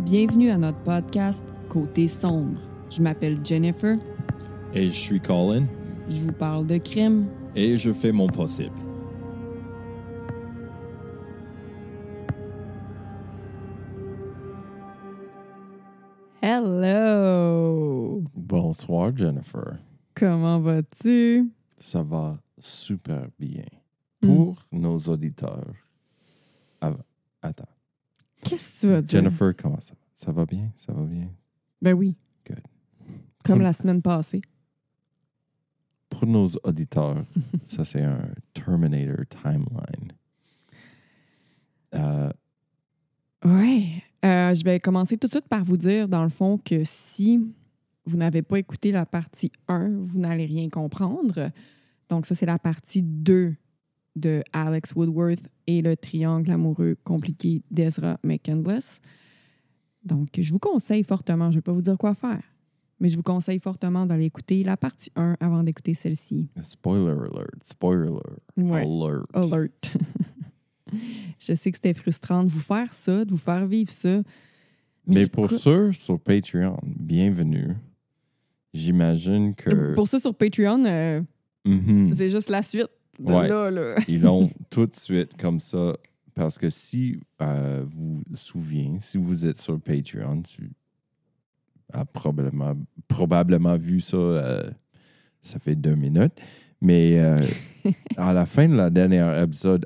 Bienvenue à notre podcast Côté sombre. Je m'appelle Jennifer. Et je suis Colin. Je vous parle de crime. Et je fais mon possible. Hello! Bonsoir, Jennifer. Comment vas-tu? Ça va super bien. Pour nos auditeurs. Attends. Qu'est-ce que tu vas dire? Jennifer, comment ça va? Ça va bien? Ça va bien? Ben oui. Good. Comme la semaine passée. Pour nos auditeurs, ça c'est un Terminator timeline. Ouais. Je vais commencer tout de suite par vous dire, dans le fond, que si vous n'avez pas écouté la partie 1, vous n'allez rien comprendre. Donc ça, c'est la partie 2 de Alex Woodworth et le triangle amoureux compliqué d'Ezra McCandless. Donc, je vous conseille fortement, je ne vais pas vous dire quoi faire, mais je vous conseille fortement d'aller écouter la partie 1 avant d'écouter celle-ci. Spoiler alert. Spoiler Ouais. alert. Alert. Je sais que c'était frustrant de vous faire ça, de vous faire vivre ça. Mais pour écoute, ceux sur Patreon, bienvenue. J'imagine que... pour ça, sur Patreon, Mhm. c'est juste la suite. De Ouais. là. Ils l'ont tout de suite comme ça. Parce que si vous vous souvenez, si vous êtes sur Patreon, tu as probablement vu ça, ça fait 2 minutes. Mais à la fin de la dernière épisode,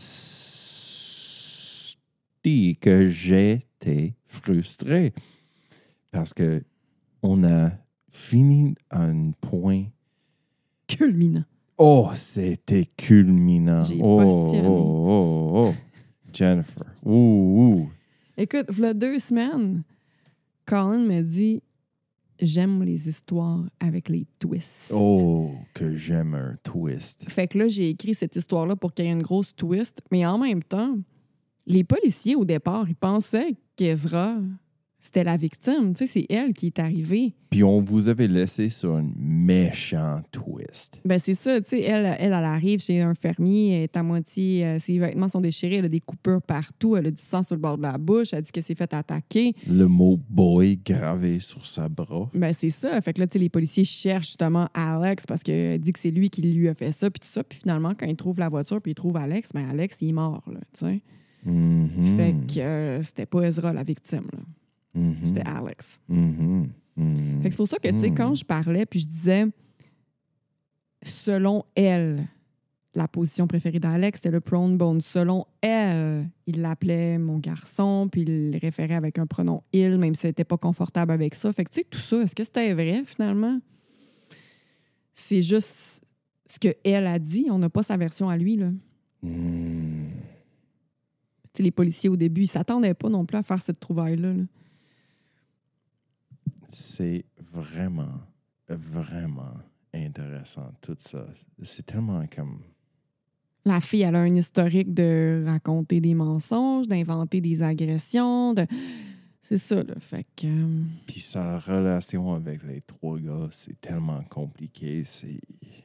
dit que j'étais frustré. Parce que on a fini à un point. Culminant. Oh, c'était culminant. J'ai oh, postillonné. oh. Jennifer. Ouh. Écoute, voilà 2 semaines, Colin m'a dit « J'aime les histoires avec les twists. Oh, que j'aime un twist. Fait que là, j'ai écrit cette histoire-là pour qu'il y ait une grosse twist. Mais en même temps, les policiers, au départ, ils pensaient qu'Ezra, c'était la victime. Tu sais, c'est elle qui est arrivée. Puis on vous avait laissé sur un méchant twist. Ben c'est ça, tu sais, elle arrive chez un fermier, elle est à moitié, ses vêtements sont déchirés, elle a des coupures partout, elle a du sang sur le bord de la bouche, elle dit qu'elle s'est fait attaquer. Le mot boy gravé sur sa bras. Ben c'est ça, fait que là, tu sais, les policiers cherchent justement Alex parce qu'elle dit que c'est lui qui lui a fait ça, puis tout ça, puis finalement, quand ils trouvent la voiture, puis ils trouvent Alex, ben Alex, il est mort, là, tu sais. Mhm. Fait que c'était pas Ezra la victime, là. Mhm. C'était Alex. Mhm. Mhm. Fait que c'est pour ça que, tu sais, quand je parlais, puis je disais, selon elle, la position préférée d'Alex, c'était le prone bone. Selon elle, il l'appelait mon garçon, puis il le référait avec un pronom il, même si elle n'était pas confortable avec ça. Fait que, tu sais, tout ça, est-ce que c'était vrai, finalement? C'est juste ce qu'elle a dit. On n'a pas sa version à lui, là. Mhm. Tu sais, les policiers, au début, ils s'attendaient pas non plus à faire cette trouvaille-là, là. C'est vraiment intéressant, tout ça. C'est tellement comme... La fille, elle a un historique de raconter des mensonges, d'inventer des agressions. C'est ça, là. Fait que... Puis sa relation avec les 3 gars, c'est tellement compliqué. C'est...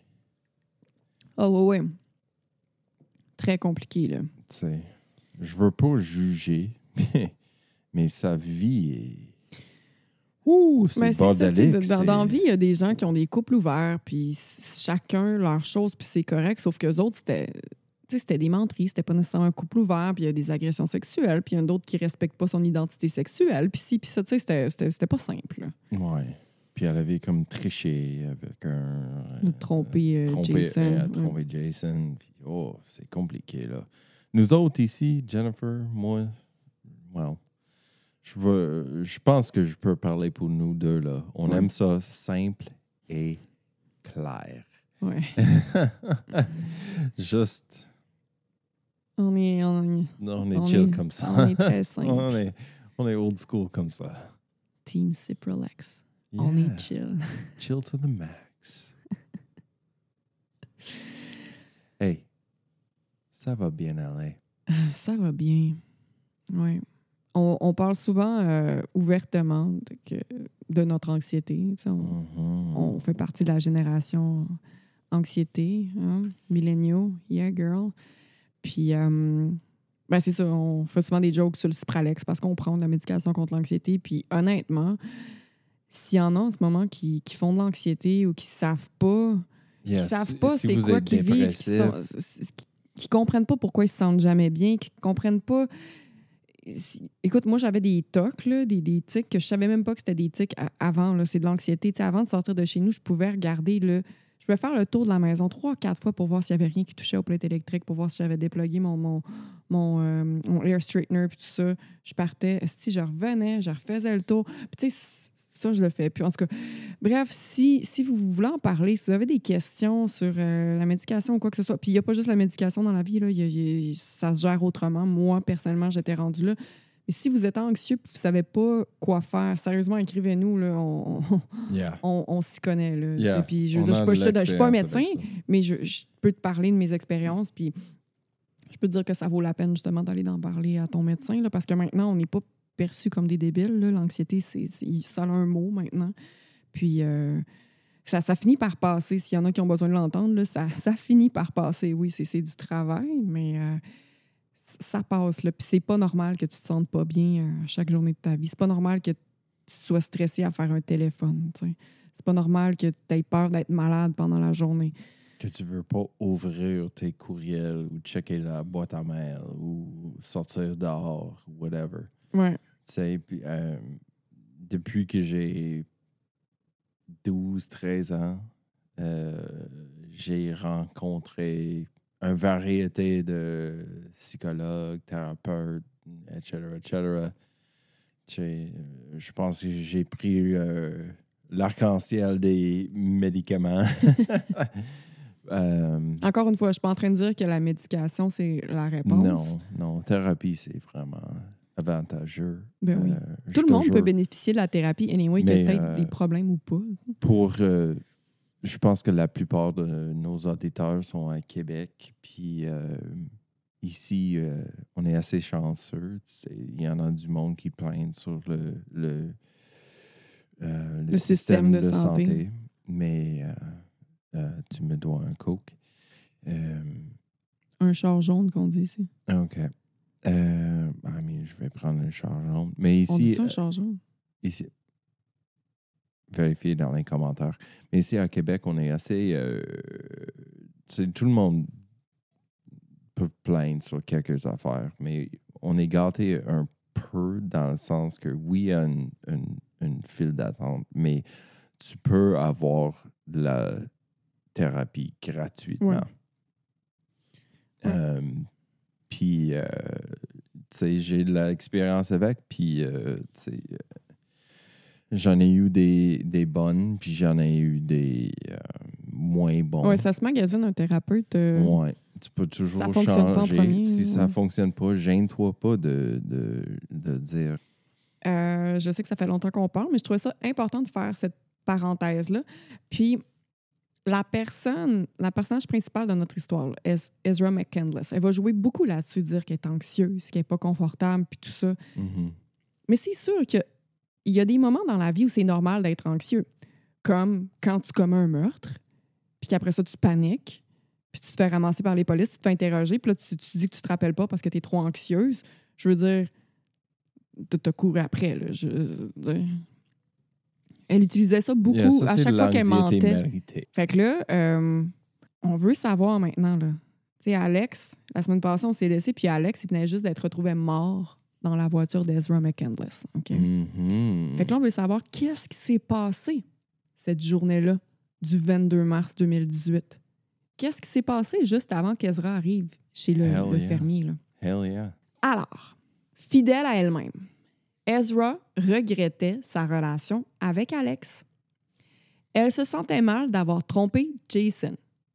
Oh, ouais. Très compliqué, là. Tu sais, je veux pas juger, mais sa vie est... Ouh, c'est Mais c'est ça, bordélique. tu sais, dans la vie, il y a des gens qui ont des couples ouverts, puis chacun leur chose, puis c'est correct, sauf qu'eux autres, c'était des menteries, c'était pas nécessairement un couple ouvert, puis il y a des agressions sexuelles, puis il y en a d'autres qui respectent pas son identité sexuelle, puis ci, puis ça, tu sais, c'était pas simple, là. Ouais. Puis elle avait comme triché avec un... De tromper Jason. Elle a trompé Jason. Puis, oh, c'est compliqué, là. Nous autres ici, Jennifer, moi, well, je pense que je peux parler pour nous deux, là. On aime ça simple et clair. Ouais. Juste, On est chill comme ça. On est très simple. on est old school comme ça. Team Ciprolex. On Yeah. est chill. Chill to the max. Hey, ça va bien aller. Ça va bien. Oui. On parle souvent ouvertement de notre anxiété. Tu sais, on fait partie de la génération anxiété, hein? Milléniaux, yeah girl. Puis Ben c'est ça, on fait souvent des jokes sur le Cipralex parce qu'on prend de la médication contre l'anxiété. Puis honnêtement, s'il y en a en ce moment qui font de l'anxiété ou qui savent pas, Si c'est vous quoi êtes qu'ils vivent, dépressif, qui comprennent pas pourquoi ils se sentent jamais bien, qui comprennent pas. Écoute, moi, j'avais des tocs, là, des tics que je savais même pas que c'était des tics avant. Là, c'est de l'anxiété. Tu sais, avant de sortir de chez nous, je pouvais regarder, je pouvais faire le tour de la maison 3 ou 4 fois pour voir s'il y avait rien qui touchait aux plates électriques, pour voir si j'avais déplugué mon air straightener, puis tout ça. Je partais, si je revenais, je refaisais le tour. Puis tu sais, ça, je le fais. Puis en tout cas, bref, si vous voulez en parler, si vous avez des questions sur la médication ou quoi que ce soit, puis il n'y a pas juste la médication dans la vie, là, ça se gère autrement. Moi, personnellement, j'étais rendue là. Mais si vous êtes anxieux et vous ne savez pas quoi faire, sérieusement, écrivez-nous. Là, on s'y connaît. Là, Yeah. puis je On ne a de suis pas un l'expérience médecin, avec ça. mais je peux te parler de mes expériences. Puis je peux te dire que ça vaut la peine justement d'aller d'en parler à ton médecin, là, parce que maintenant, on n'est pas perçus comme des débiles. Là. L'anxiété, ça a un mot maintenant. Puis ça finit par passer. S'il y en a qui ont besoin de l'entendre, là, ça finit par passer. Oui, c'est du travail, mais ça passe. Là. Puis c'est pas normal que tu te sentes pas bien chaque journée de ta vie. C'est pas normal que tu sois stressé à faire un téléphone. T'sais. C'est pas normal que tu aies peur d'être malade pendant la journée. Que tu veux pas ouvrir tes courriels ou checker la boîte à mail ou sortir dehors ou whatever. Ouais. Tu sais, puis, depuis que j'ai 12-13 ans, j'ai rencontré une variété de psychologues, thérapeutes, etc., etc. Tu sais, je pense que j'ai pris l'arc-en-ciel des médicaments. Encore une fois, je suis pas en train de dire que la médication, c'est la réponse. Non, thérapie, c'est vraiment avantageux. Ben oui. Tout le monde peut bénéficier de la thérapie, anyway, qu'il y ait peut-être des problèmes ou pas. Je pense que la plupart de nos auditeurs sont à Québec, puis ici, on est assez chanceux. Il y en a du monde qui plaignent sur le système de santé. Mais tu me dois un Coke. Un char jaune qu'on dit ici. OK. Je vais prendre un char jaune. Mais ici, on dit ça, un char jaune? Ici, vérifiez dans les commentaires. Mais ici, à Québec, on est assez... tout le monde peut plaindre sur quelques affaires, mais on est gâté un peu dans le sens que, oui, il y a une file d'attente, mais tu peux avoir de la thérapie gratuitement. Ouais. Puis, tu sais, j'ai de l'expérience avec, puis, tu sais, j'en ai eu des bonnes, puis j'en ai eu des moins bonnes. Oui, ça se magasine un thérapeute. Oui, tu peux toujours ça changer. fonctionne pas en premier, si ça ouais. fonctionne pas, gêne-toi pas de dire. Je sais que ça fait longtemps qu'on parle, mais je trouvais ça important de faire cette parenthèse-là. Puis, la personnage principale de notre histoire, là, Ezra McCandless, elle va jouer beaucoup là-dessus, dire qu'elle est anxieuse, qu'elle n'est pas confortable, puis tout ça. Mm-hmm. Mais c'est sûr qu'il y a des moments dans la vie où c'est normal d'être anxieux, comme quand tu commets un meurtre, puis qu'après ça, tu paniques, puis tu te fais ramasser par les polices, tu te fais interroger, puis là, tu dis que tu te rappelles pas parce que tu es trop anxieuse. Je veux dire, t'as couru après, là. Je veux dire... Elle utilisait ça beaucoup à chaque fois qu'elle mentait. Méritée. Fait que là, on veut savoir maintenant, là. Tu sais, Alex, la semaine passée, on s'est laissé, puis Alex, il venait juste d'être retrouvé mort dans la voiture d'Ezra McCandless. OK? Mm-hmm. Fait que là, on veut savoir qu'est-ce qui s'est passé cette journée-là du 22 mars 2018. Qu'est-ce qui s'est passé juste avant qu'Ezra arrive chez le fermier, là? Hell yeah. Alors, fidèle à elle-même, Ezra regrettait sa relation avec Alex. Elle se sentait mal d'avoir trompé Jason.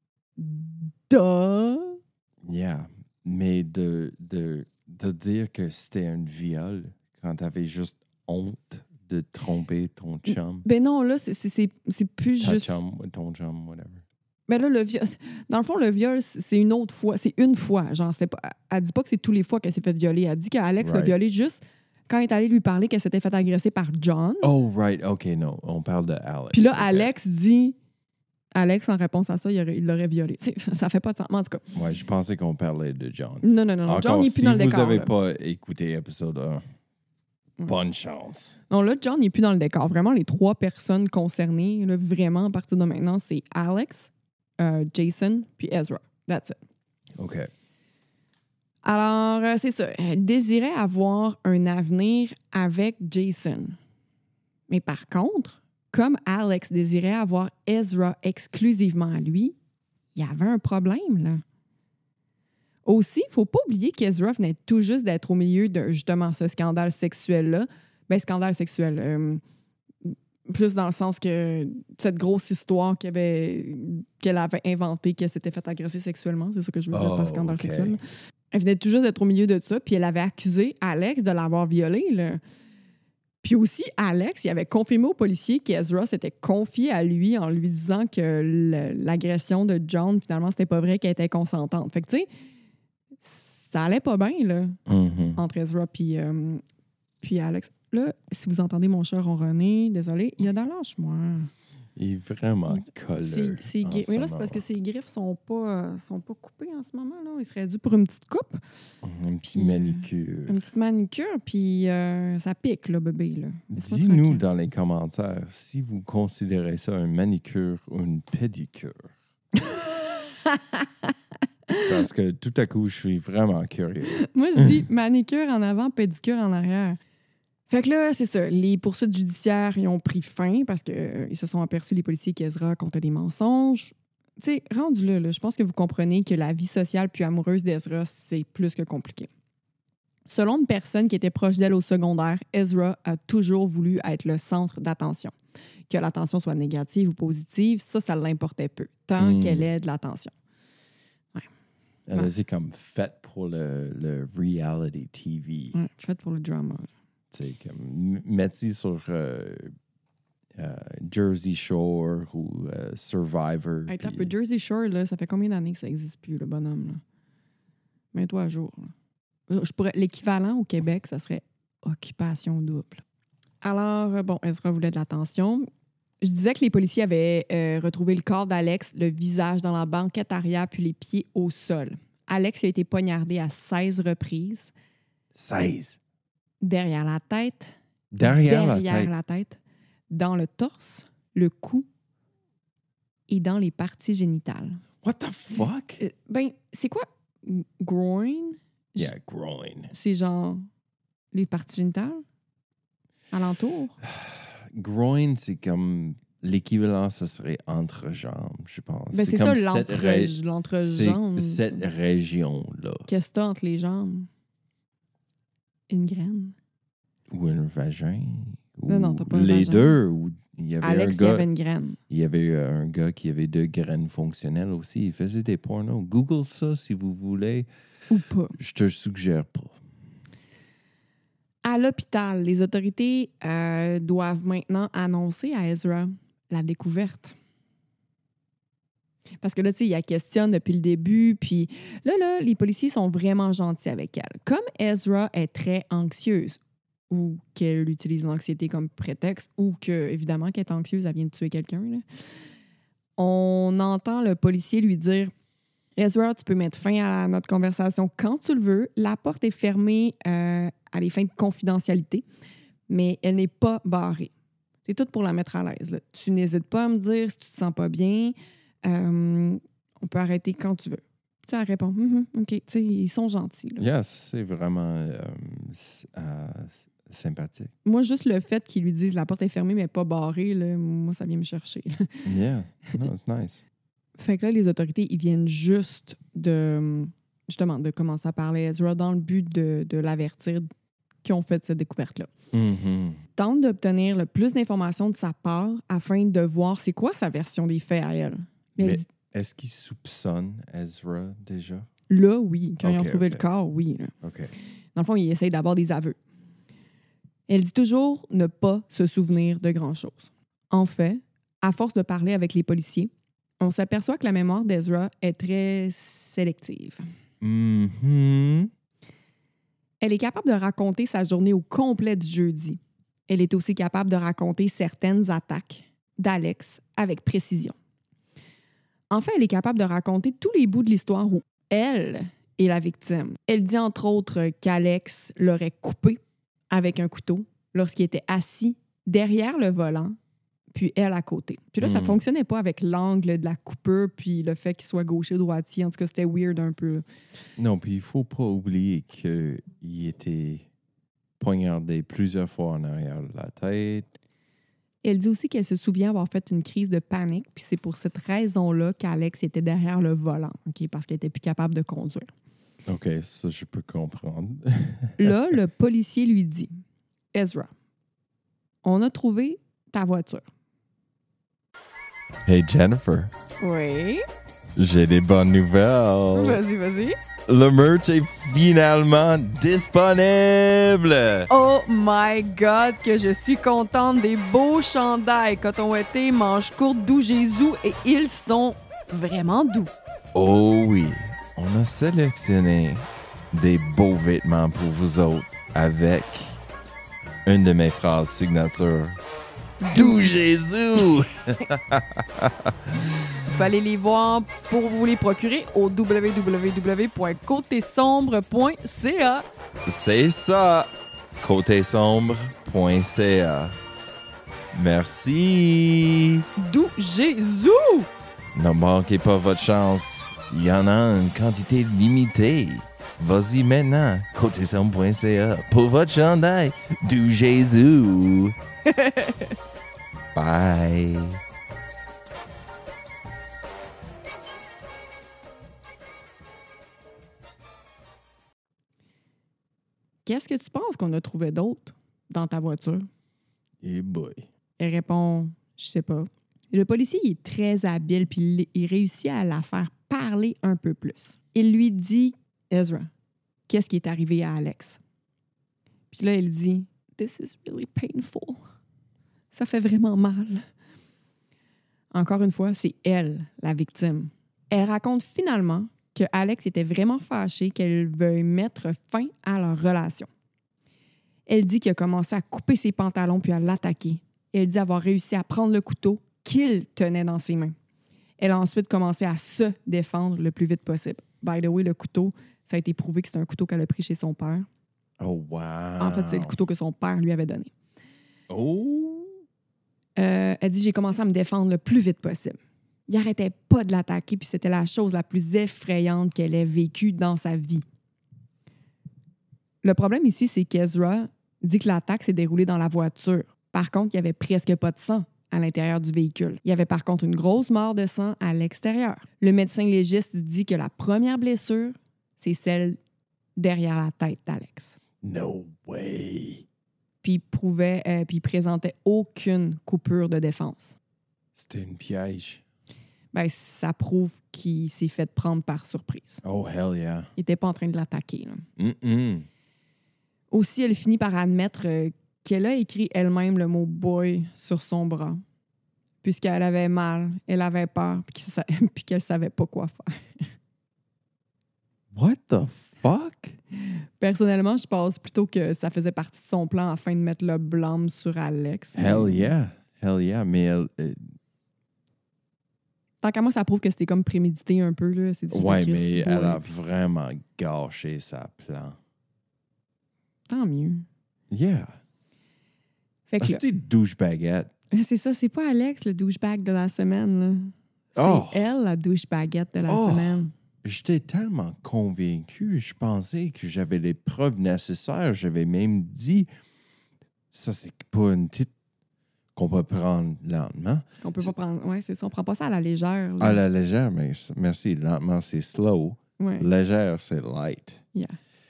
Duh! Yeah. Mais de dire que c'était un viol quand t'avais juste honte de tromper ton chum. Ben non, là, c'est plus Ta juste... chum, ton chum, whatever. Ben là, le viol... Dans le fond, le viol, c'est une autre fois. C'est une fois. Genre, c'est pas... Elle dit pas que c'est tous les fois qu'elle s'est fait violer. Elle dit qu'Alex l'a violée juste quand elle est allée lui parler qu'elle s'était fait agresser par John. Oh, right. OK, non. On parle de Alex. Puis là, okay. Alex dit... Alex, en réponse à ça, il l'aurait violé. T'sais, ça fait pas de sens. En tout cas. Ouais, je pensais qu'on parlait de John. Non. Encore, John n'est plus dans le décor. Si vous n'avez là. pas écouté épisode 1, bonne chance. Non, là, John n'est plus dans le décor. Vraiment, les 3 personnes concernées, là, vraiment, à partir de maintenant, c'est Alex, Jason, puis Ezra. That's it. OK. Alors, c'est ça. Elle désirait avoir un avenir avec Jason. Mais par contre, comme Alex désirait avoir Ezra exclusivement à lui, il y avait un problème, là. Aussi, il ne faut pas oublier qu'Ezra venait tout juste d'être au milieu de, justement, ce scandale sexuel-là. Ben, scandale sexuel. Plus dans le sens que cette grosse histoire qu'elle avait inventée, qu'elle s'était fait agresser sexuellement, c'est ça que je veux dire par scandale sexuel. Elle venait tout juste d'être au milieu de ça, puis elle avait accusé Alex de l'avoir violée, là. Puis aussi, Alex, il avait confirmé au policier qu'Ezra s'était confié à lui en lui disant que l'agression de John, finalement, c'était pas vrai, qu'elle était consentante. Fait que, tu sais, ça allait pas bien, là, entre Ezra puis Alex. Là, si vous entendez mon chat ronronner, désolé, il a de l'âge, moi. Il est vraiment colleux. Mais là, c'est parce que ses griffes sont pas coupées en ce moment. Là. Il serait dû pour une petite coupe. Une petite manicure. Une petite manicure, puis ça pique, là, bébé. Là. Dis-nous dans les commentaires si vous considérez ça une manicure ou une pédicure. Parce que tout à coup, je suis vraiment curieux. Moi, je dis manicure en avant, pédicure en arrière. Fait que là, c'est ça. Les poursuites judiciaires, ils ont pris fin parce qu'ils se sont aperçus, les policiers, qu'Ezra comptait des mensonges. Tu sais, rendu là, je pense que vous comprenez que la vie sociale puis amoureuse d'Ezra, c'est plus que compliqué. Selon une personne qui était proche d'elle au secondaire, Ezra a toujours voulu être le centre d'attention. Que l'attention soit négative ou positive, ça l'importait peu, tant qu'elle ait de l'attention. Ouais. Elle a dit comme faite pour le reality TV. Ouais, faite pour le drama. Tu sais, comme mettez sur Jersey Shore ou Survivor. Hey, puis... Jersey Shore, là, ça fait combien d'années que ça n'existe plus, le bonhomme? Là? Mets-toi à jour. Là. L'équivalent au Québec, ça serait occupation double. Alors, bon, Ezra voulait de l'attention. Je disais que les policiers avaient retrouvé le corps d'Alex, le visage dans la banquette arrière puis les pieds au sol. Alex a été poignardé à 16 reprises. 16? Derrière la tête. Derrière la tête. Dans le torse, le cou et dans les parties génitales. What the fuck? C'est quoi? Groin? Yeah, groin. C'est genre les parties génitales? Alentour? Groin, c'est comme... L'équivalent, ce serait entrejambe, je pense. Ben c'est ça, l'entrejambe. C'est cette région-là. Qu'est-ce que t'as entre les jambes? Une graine? Ou un vagin? Non, t'as pas un les vagin. Deux. Ou il y avait Alex, il y avait une graine. Il y avait un gars qui avait 2 graines fonctionnelles aussi. Il faisait des pornos. Google ça si vous voulez. Ou pas. Je te suggère pas. À l'hôpital, les autorités doivent maintenant annoncer à Ezra la découverte. Parce que là, tu sais, il la questionne depuis le début, puis là, les policiers sont vraiment gentils avec elle. Comme Ezra est très anxieuse, ou qu'elle utilise l'anxiété comme prétexte, ou que, évidemment, qu'elle est anxieuse, elle vient de tuer quelqu'un, là, on entend le policier lui dire « Ezra, tu peux mettre fin à notre conversation quand tu le veux. La porte est fermée à des fins de confidentialité, mais elle n'est pas barrée. C'est tout pour la mettre à l'aise. Là. Tu n'hésites pas à me dire si tu te sens pas bien. On peut arrêter quand tu veux. » Tu sais, elle répond « OK. » Tu sais, ils sont gentils. Là. Yes, c'est vraiment sympathique. Moi, juste le fait qu'ils lui disent « La porte est fermée, mais pas barrée, là, moi, ça vient me chercher. » Yeah. No, it's nice. Fait que là, les autorités, ils viennent juste de commencer à parler à Ezra dans le but de l'avertir qu'ils ont fait cette découverte-là. Tente d'obtenir le plus d'informations de sa part afin de voir c'est quoi sa version des faits à elle. Mais est-ce qu'ils soupçonnent Ezra déjà? Là, oui. Quand ils ont trouvé le corps, oui. Là. OK. Dans le fond, ils essayent d'avoir des aveux. Elle dit toujours ne pas se souvenir de grand-chose. En fait, à force de parler avec les policiers, on s'aperçoit que la mémoire d'Ezra est très sélective. Elle est capable de raconter sa journée au complet du jeudi. Elle est aussi capable de raconter certaines attaques d'Alex avec précision. En fait, elle est capable de raconter tous les bouts de l'histoire où elle est la victime. Elle dit entre autres qu'Alex l'aurait coupé avec un couteau lorsqu'il était assis derrière le volant, puis elle à côté. Puis là, ça fonctionnait pas avec l'angle de la coupure, puis le fait qu'il soit gaucher ou droitier. En tout cas, c'était weird un peu. Non, puis il faut pas oublier qu'il était poignardé plusieurs fois en arrière de la tête. Elle dit aussi qu'elle se souvient avoir fait une crise de panique, puis c'est pour cette raison-là qu'Alex était derrière le volant, OK, parce qu'elle était plus capable de conduire. OK, ça, je peux comprendre. Là, le policier lui dit, « Ezra, on a trouvé ta voiture. » Hey, Jennifer, Oui. j'ai des bonnes nouvelles. Vas-y. Le merch est finalement disponible! Oh my God, que je suis contente des beaux chandails coton ouaté, manches courtes, doux Jésus, et ils sont vraiment doux. Oh oui, on a sélectionné des beaux vêtements pour vous autres avec une de mes phrases signature. Doux Jésus! Vous allez les voir pour vous les procurer au www.côtesombre.ca. C'est ça! côtesombre.ca. Merci! Doux Jésus! Ne manquez pas votre chance. Il y en a une quantité limitée. Vas-y maintenant, côtesombre.ca pour votre chandail du Jésus. Bye! Qu'est-ce que tu penses qu'on a trouvé d'autre dans ta voiture? Hey boy. Elle répond, je sais pas. Le policier il est très habile puis il réussit à la faire parler un peu plus. Il lui dit, Ezra, qu'est-ce qui est arrivé à Alex? Puis là, il dit, This is really painful. Ça fait vraiment mal. Encore une fois, c'est elle, la victime. Elle raconte finalement que Alex était vraiment fâché qu'elle veuille mettre fin à leur relation. Elle dit qu'il a commencé à couper ses pantalons puis à l'attaquer. Elle dit avoir réussi à prendre le couteau qu'il tenait dans ses mains. Elle a ensuite commencé à se défendre le plus vite possible. By the way, le couteau, ça a été prouvé que c'est un couteau qu'elle a pris chez son père. Oh, wow. En fait, c'est le couteau que son père lui avait donné. Oh. Elle dit « J'ai commencé à me défendre le plus vite possible. » Il n'arrêtait pas de l'attaquer, puis c'était la chose la plus effrayante qu'elle ait vécue dans sa vie. Le problème ici, c'est qu'Ezra dit que l'attaque s'est déroulée dans la voiture. Par contre, il n'y avait presque pas de sang à l'intérieur du véhicule. Il y avait par contre une grosse mare de sang à l'extérieur. Le médecin légiste dit que la première blessure, c'est celle derrière la tête d'Alex. No way. Puis il présentait aucune coupure de défense. C'était une piège. Ben, ça prouve qu'il s'est fait prendre par surprise. Oh, hell yeah. Il n'était pas en train de l'attaquer. Là. Mm-mm. Aussi, elle finit par admettre qu'elle a écrit elle-même le mot « boy » sur son bras, puisqu'elle avait mal, elle avait peur, puis qu'elle savait pas quoi faire. What the fuck? Personnellement, je pense plutôt que ça faisait partie de son plan afin de mettre le blâme sur Alex. Hell yeah. Hell yeah. Mais elle... Tant qu'à moi, ça prouve que c'était comme prémédité un peu. Là. C'est du ouais, Chris mais Boy. elle a vraiment gâché sa plan. Tant mieux. Yeah. Fait que là, C'était douchebaguette. c'est ça, c'est pas Alex le douchebag de la semaine. Là. C'est Oh. elle la douchebaguette de la Oh. semaine. J'étais tellement convaincu. Je pensais que j'avais les preuves nécessaires. J'avais même dit, ça, c'est pas une petite qu'on peut prendre lentement. On peut pas prendre. Ouais, c'est ça. On prend pas ça à la légère. Là. À la légère, mais merci. Lentement, c'est slow. Ouais. Légère, c'est light. Yeah.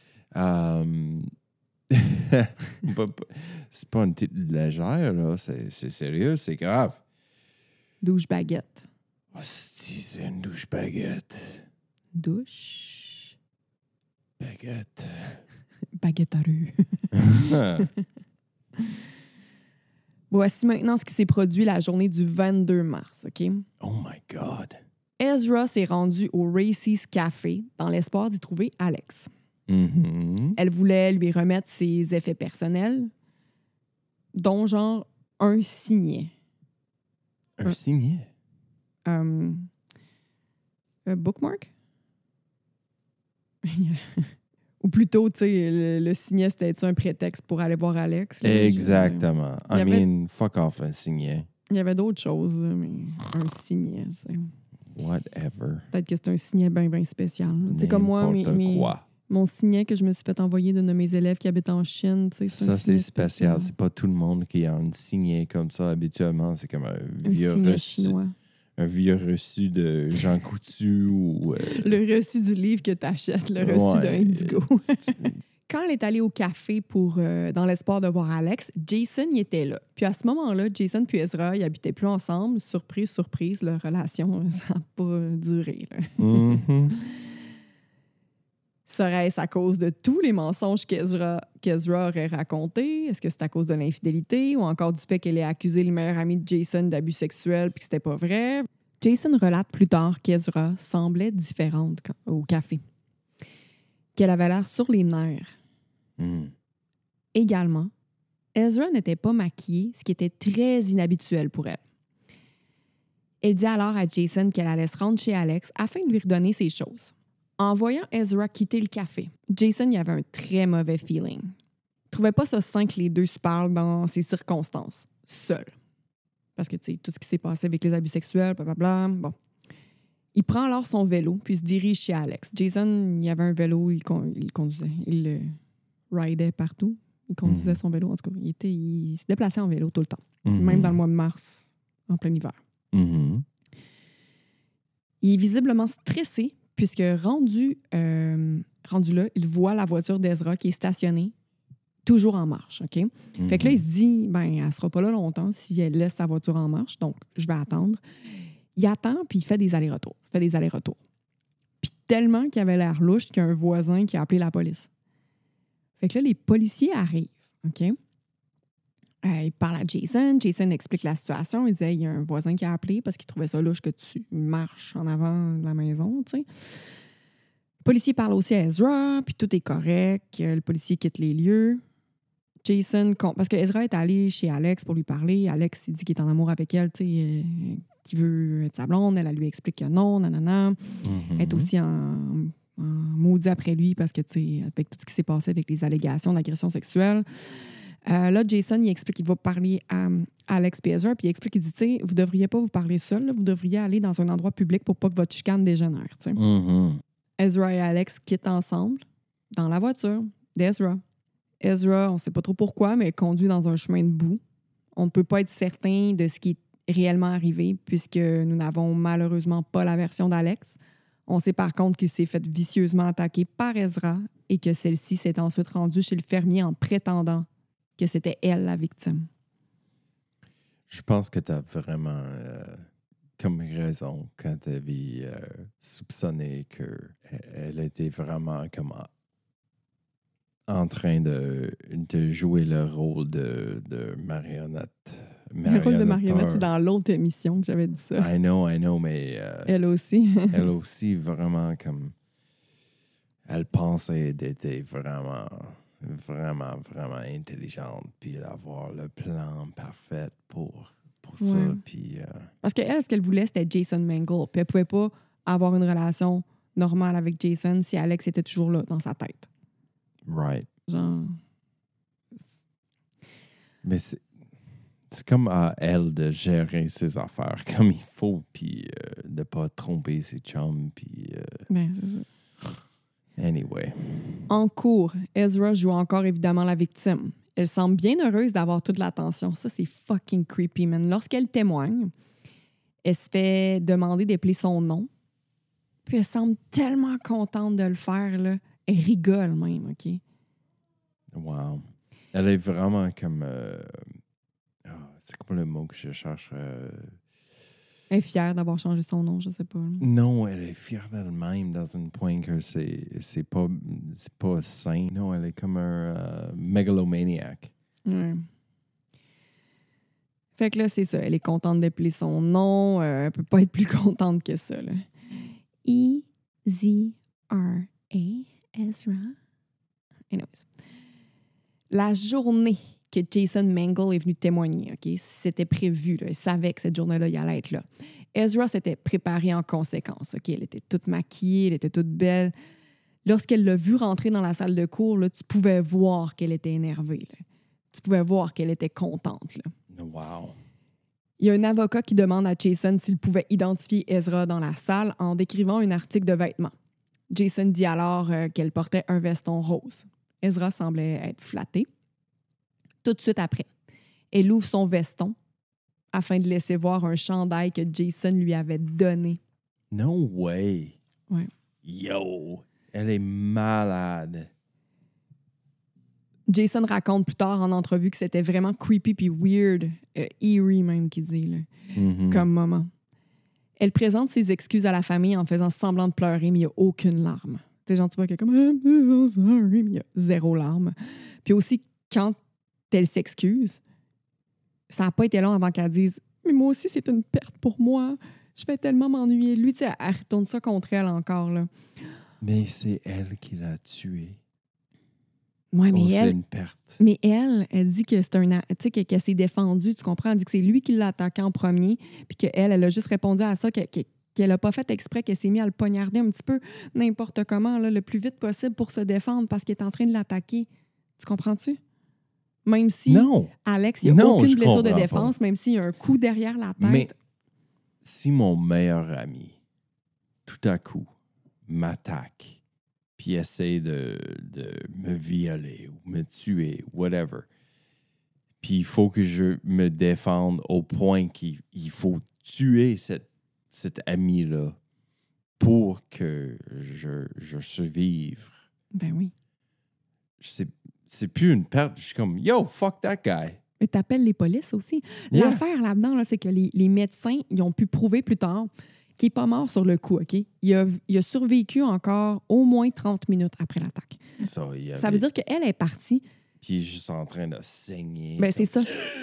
C'est pas une petite légère, là. C'est sérieux, c'est grave. Douche-baguette. Oh, c'est une douche baguette. Douche. Baguette. Baguette à rue. Voici maintenant ce qui s'est produit la journée du 22 mars, OK? Oh my God. Ezra s'est rendue au Racy's Café dans l'espoir d'y trouver Alex. Mm-hmm. Elle voulait lui remettre ses effets personnels, dont genre un signet. Un signet. Bookmark? Ou plutôt, tu sais, le signet, c'était un prétexte pour aller voir Alex? Là? Exactement. Il y I avait- mean, fuck off un signet. Il y avait d'autres choses, là, mais un signet, c'est... Whatever. Peut-être que c'est un signet bien spécial. C'est comme moi, N'importe quoi. mon signet que je me suis fait envoyer d'une de mes élèves qui habite en Chine. Tu sais, un Ça, c'est signet spécial. C'est pas tout le monde qui a un signet comme ça. Habituellement, c'est comme un vieux signet reçu. chinois. Un vieux reçu de Jean Coutu ou... Le reçu du livre que tu achètes, le reçu d'un Indigo. Quand elle est allée au café pour dans l'espoir de voir Alex, Jason y était là. Puis à ce moment-là, Jason puis Ezra, ils habitaient plus ensemble. Surprise, surprise, leur relation, ça n'a pas duré. Là. Mhm. Serait-ce à cause de tous les mensonges qu'Ezra aurait racontés? Est-ce que c'est à cause de l'infidélité ou encore du fait qu'elle ait accusé le meilleur ami de Jason d'abus sexuels puis que c'était pas vrai? Jason relate plus tard qu'Ezra semblait différente au café. Qu'elle avait l'air sur les nerfs. Mm. Également, Ezra n'était pas maquillée, ce qui était très inhabituel pour elle. Elle dit alors à Jason qu'elle allait se rendre chez Alex afin de lui redonner ses choses. En voyant Ezra quitter le café, Jason y avait un très mauvais feeling. Il trouvait pas ça sain que les deux se parlent dans ces circonstances, seuls. Parce que, tu sais, tout ce qui s'est passé avec les abus sexuels, blablabla, bon. Il prend alors son vélo, puis se dirige chez Alex. Jason, il avait un vélo, il conduisait. Il le ridait partout. Il conduisait son vélo, en tout cas. Il se déplaçait en vélo tout le temps. Même dans le mois de mars, en plein hiver. Mhm. Il est visiblement stressé, puisque rendu là, il voit la voiture d'Ezra qui est stationnée, toujours en marche, OK? Fait que là, il se dit, ben, elle sera pas là longtemps si elle laisse sa voiture en marche, donc je vais attendre. Il attend, puis il fait des allers-retours. Puis tellement qu'il avait l'air louche qu'il y a un voisin qui a appelé la police. Fait que là, les policiers arrivent, OK? Il parle à Jason. Jason explique la situation. Il disait, il y a un voisin qui a appelé parce qu'il trouvait ça louche que tu marches en avant de la maison, tu sais. Le policier parle aussi à Ezra, puis tout est correct. Le policier quitte les lieux. Jason, parce que Ezra est allé chez Alex pour lui parler. Alex, il dit qu'il est en amour avec elle, tu sais, qu'il veut être sa blonde. Elle lui explique que non, nanana. Elle est aussi en maudit après lui parce que, tu sais, avec tout ce qui s'est passé avec les allégations d'agression sexuelle. Là, Jason, il explique qu'il va parler à Alex et Ezra, puis il explique, il dit, tu sais, vous devriez pas vous parler seul, là, vous devriez aller dans un endroit public pour pas que votre chicane dégénère, tu sais. Ezra et Alex quittent ensemble dans la voiture d'Ezra. Ezra, on ne sait pas trop pourquoi, mais elle conduit dans un chemin de boue. On ne peut pas être certain de ce qui est réellement arrivé puisque nous n'avons malheureusement pas la version d'Alex. On sait par contre qu'il s'est fait vicieusement attaquer par Ezra et que celle-ci s'est ensuite rendue chez le fermier en prétendant que c'était elle la victime. Je pense que tu as vraiment comme raison quand tu avais soupçonné qu'elle était vraiment comme en train de jouer le rôle de marionnette. Le rôle de marionnette, c'est dans l'autre émission que j'avais dit ça. I know, mais... Elle aussi. elle aussi, vraiment, comme... Elle pensait d'être vraiment intelligente, puis avoir le plan parfait pour ça, puis... Parce qu'elle, ce qu'elle voulait, c'était Jason Mangle, puis elle pouvait pas avoir une relation normale avec Jason si Alex était toujours là, dans sa tête. Right. Genre... Mais c'est comme à elle de gérer ses affaires comme il faut, puis de pas tromper ses chums, puis... Ben, c'est ça. Anyway. En cours, Ezra joue encore évidemment la victime. Elle semble bien heureuse d'avoir toute l'attention. Ça, c'est fucking creepy, man. Lorsqu'elle témoigne, elle se fait demander d'appeler son nom. Puis elle semble tellement contente de le faire, là. Elle rigole même, OK? Wow. Elle est vraiment comme... c'est quoi le mot que je cherche? Elle est fière d'avoir changé son nom, je sais pas. Non, elle est fière d'elle-même dans un point que c'est pas sain. Non, elle est comme un mégalomaniac. Ouais. Fait que là, c'est ça. Elle est contente d'appeler son nom. Elle peut pas être plus contente que ça, là. E-Z-R-A, Ezra. Anyways. La journée que Jason Mangle est venu témoigner, OK? C'était prévu, là. Il savait que cette journée-là, il allait être là. Ezra s'était préparée en conséquence. OK? Elle était toute maquillée, elle était toute belle. Lorsqu'elle l'a vue rentrer dans la salle de cours, là, tu pouvais voir qu'elle était énervée. Là. Tu pouvais voir qu'elle était contente. Là. Wow. Il y a un avocat qui demande à Jason s'il pouvait identifier Ezra dans la salle en décrivant un article de vêtements. Jason dit alors qu'elle portait un veston rose. Ezra semblait être flattée. Tout de suite après, elle ouvre son veston afin de laisser voir un chandail que Jason lui avait donné. No way. Ouais. Yo, elle est malade. Jason raconte plus tard en entrevue que c'était vraiment creepy puis weird, eerie même qu'il dit, là, comme moment. Elle présente ses excuses à la famille en faisant semblant de pleurer, mais il n'y a aucune larme. Tu sais, genre, tu vois qu'elle est comme « I'm so sorry », mais il y a zéro larme. Puis aussi, quand elle s'excuse, ça n'a pas été long avant qu'elle dise « Mais moi aussi, c'est une perte pour moi. Je vais tellement m'ennuyer de lui. » Tu sais, elle retourne ça contre elle encore, là. Mais c'est elle qui l'a tué. Ouais, mais c'est elle... une perte. Mais elle dit que c'est un... Tu sais, qu'elle s'est défendue, tu comprends? Elle dit que c'est lui qui l'a attaqué en premier, puis qu'elle a juste répondu à ça, qu'elle n'a pas fait exprès, qu'elle s'est mise à le poignarder un petit peu n'importe comment, là, le plus vite possible pour se défendre parce qu'il est en train de l'attaquer. Tu comprends-tu? Même si, Non. Alex, il n'y a aucune je blessure de comprends défense, même s'il y a un coup derrière la tête. Mais si mon meilleur ami, tout à coup, m'attaque, puis essaie de me violer ou me tuer, whatever, puis il faut que je me défende au point qu'il faut tuer cet ami-là pour que je survive. Ben oui. C'est plus une perte. Je suis comme, yo, fuck that guy. Mais t'appelles les polices aussi. Yeah. L'affaire là-dedans, là, c'est que les médecins, ils ont pu prouver plus tard qu'il n'est pas mort sur le coup, OK? Il a survécu encore au moins 30 minutes après l'attaque. Ça veut dire qu'elle est partie. Puis il est juste en train de saigner. Ben, c'est ça.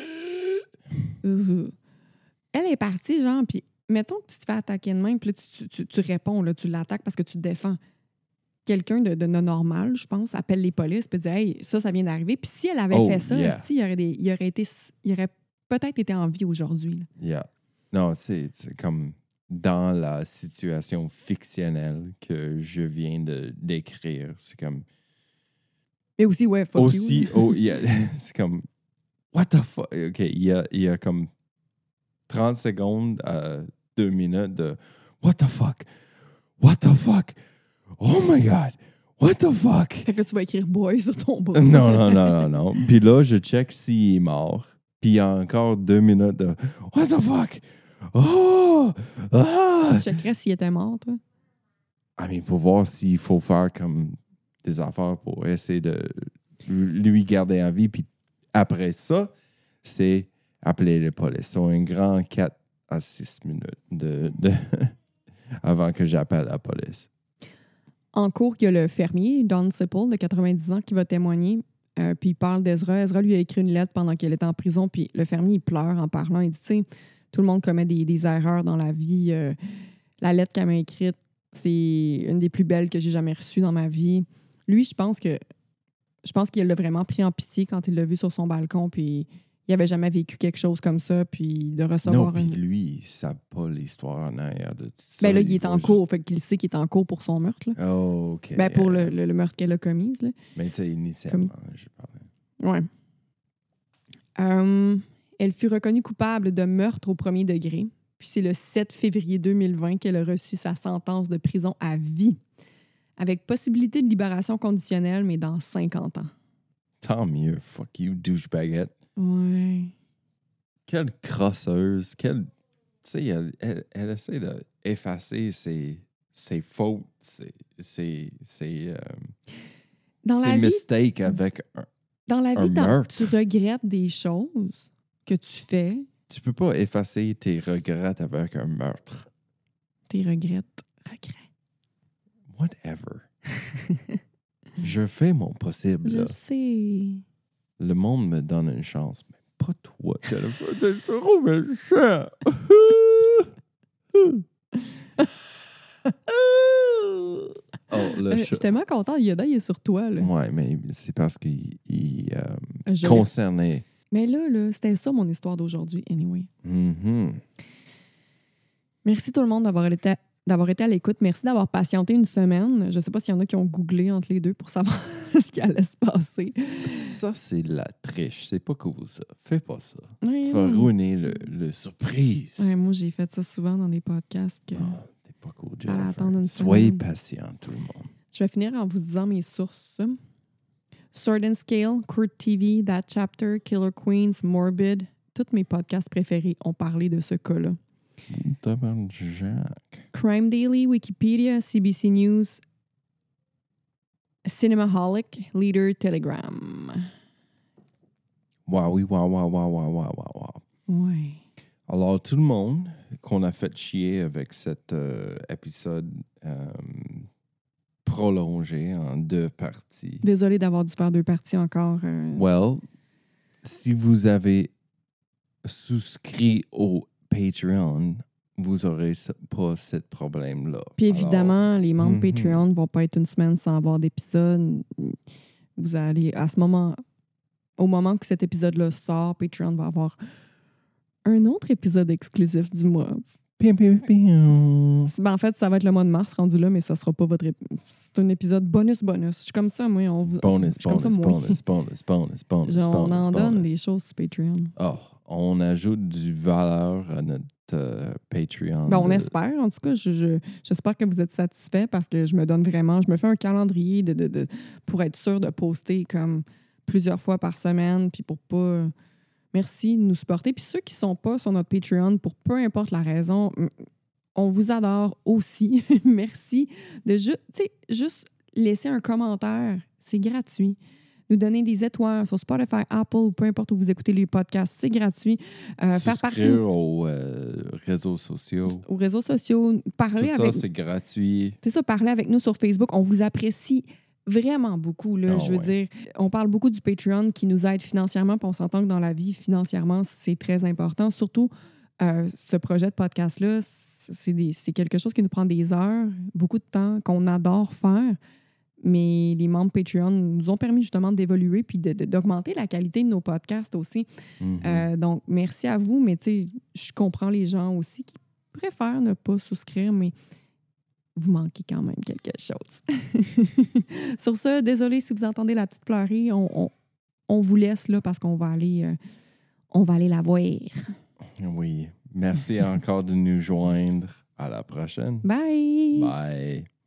Elle est partie, genre, puis mettons que tu te fais attaquer de même, puis là, tu réponds, là, tu l'attaques parce que tu te défends. Quelqu'un de normal, je pense, appelle les polices puis dit « Hey, ça vient d'arriver. » Puis si elle avait fait ça, yeah. il aurait peut-être été en vie aujourd'hui. Là. Yeah. Non, c'est comme dans la situation fictionnelle que je viens de décrire. C'est comme... Mais aussi, ouais, fuck you. C'est comme... What the fuck? OK, il y a comme 30 secondes à 2 minutes de What the fuck? What the fuck? Oh my God! What the fuck? Fait que là, tu vas écrire boy sur ton bras. Non. Puis là, je check s'il est mort. Puis il y a encore 2 minutes de What the fuck? Oh! Ah! Tu checkerais s'il était mort, toi? Pour voir s'il faut faire comme des affaires pour essayer de lui garder en vie. Puis après ça, c'est appeler les police. C'est un grand 4 à 6 minutes avant que j'appelle la police. En cours, il y a le fermier, Don Sipple, de 90 ans, qui va témoigner. Puis il parle d'Ezra. Ezra lui a écrit une lettre pendant qu'elle était en prison. Puis le fermier, il pleure en parlant. Il dit, tu sais, tout le monde commet des erreurs dans la vie. La lettre qu'elle m'a écrite, c'est une des plus belles que j'ai jamais reçues dans ma vie. Lui, je pense qu'il l'a vraiment pris en pitié quand il l'a vu sur son balcon. Puis il n'avait jamais vécu quelque chose comme ça. Puis de recevoir... Non, puis lui, il ne sait pas l'histoire en arrière de tout ça. Ben là, il est en cours. Fait qu'il sait qu'il est en cours pour son meurtre. Là. Oh, OK. Ben pour le meurtre qu'elle a commis. Là. Mais tu sais, initialement, je parlais. Ouais. Elle fut reconnue coupable de meurtre au premier degré. Puis c'est le 7 février 2020 qu'elle a reçu sa sentence de prison à vie, avec possibilité de libération conditionnelle, mais dans 50 ans. Tant mieux. Fuck you, douchebaguette. Ouais. Quelle crosseuse. Tu sais, elle essaie d'effacer ses fautes, ses mistakes avec un dans la vie, meurtre. Tu regrettes des choses que tu fais. Tu peux pas effacer tes regrets avec un meurtre. Tes regrets. Whatever. Je fais mon possible. Je là. sais. Le monde me donne une chance, mais pas toi, Jennifer. T'es trop méchant. Je suis tellement content. Yoda, il est sur toi. Là. Ouais, mais c'est parce qu'il concernait. Mais là, c'était ça mon histoire d'aujourd'hui, anyway. Mm-hmm. Merci tout le monde d'avoir été à l'écoute. Merci d'avoir patienté une semaine. Je ne sais pas s'il y en a qui ont googlé entre les deux pour savoir ce qui allait se passer. Ça, c'est de la triche. C'est pas cool, ça. Fais pas ça. Ouais, Tu vas ouais. ruiner le surprise. Ouais, moi, j'ai fait ça souvent dans des podcasts. Ah, t'es pas cool, Fallait Jennifer. attendre une Soyez semaine. patient, tout le monde. Je vais finir en vous disant mes sources. Sword and Scale, Court TV, That Chapter, Killer Queens, Morbid. Tous mes podcasts préférés ont parlé de ce cas-là. Jack. Crime Daily, Wikipédia, CBC News, Cinemaholic, Leader, Telegram. Wow. Ouais. Alors, tout le monde qu'on a fait chier avec cet épisode prolongé en 2 parties. Désolée d'avoir dû faire 2 parties encore. Well, si vous avez souscrit au Patreon, vous n'aurez pas ce problème-là. Puis évidemment, les membres Mhm. Patreon ne vont pas être une semaine sans avoir d'épisode. Vous allez, au moment que cet épisode-là sort, Patreon va avoir un autre épisode exclusif du mois. Pium, pium, pium. En fait, ça va être le mois de mars rendu là, mais ça sera pas votre c'est un épisode bonus. Je suis comme ça, moi. Bonus. Je suis comme ça, moi. Genre, on en donne bonus. des choses sur Patreon. Oh, on ajoute du valeur à notre Patreon. Ben, on espère. En tout cas, j'espère que vous êtes satisfaits parce que je me fais un calendrier pour être sûr de poster comme plusieurs fois par semaine, puis pour pas... Merci de nous supporter. Puis ceux qui sont pas sur notre Patreon, pour peu importe la raison, on vous adore aussi. Merci de juste laisser un commentaire. C'est gratuit. Nous donner des étoiles sur Spotify, Apple ou peu importe où vous écoutez les podcasts. C'est gratuit. Faire partie aux réseaux sociaux. aux réseaux sociaux. Parler Tout avec ça, c'est gratuit. C'est ça, parler avec nous sur Facebook. On vous apprécie vraiment beaucoup. Là, Ah je veux ouais. dire, on parle beaucoup du Patreon qui nous aide financièrement, puis on s'entend que dans la vie, financièrement, c'est très important. Surtout, ce projet de podcast-là, c'est quelque chose qui nous prend des heures, beaucoup de temps, qu'on adore faire. Mais les membres Patreon nous ont permis justement d'évoluer puis d'augmenter la qualité de nos podcasts aussi. Mhm. Donc, merci à vous, mais tu sais, je comprends les gens aussi qui préfèrent ne pas souscrire, mais vous manquez quand même quelque chose. Sur ce, désolé si vous entendez la petite pleurer. On vous laisse là parce qu'on va aller la voir. Oui. Merci encore de nous joindre. À la prochaine. Bye! Bye.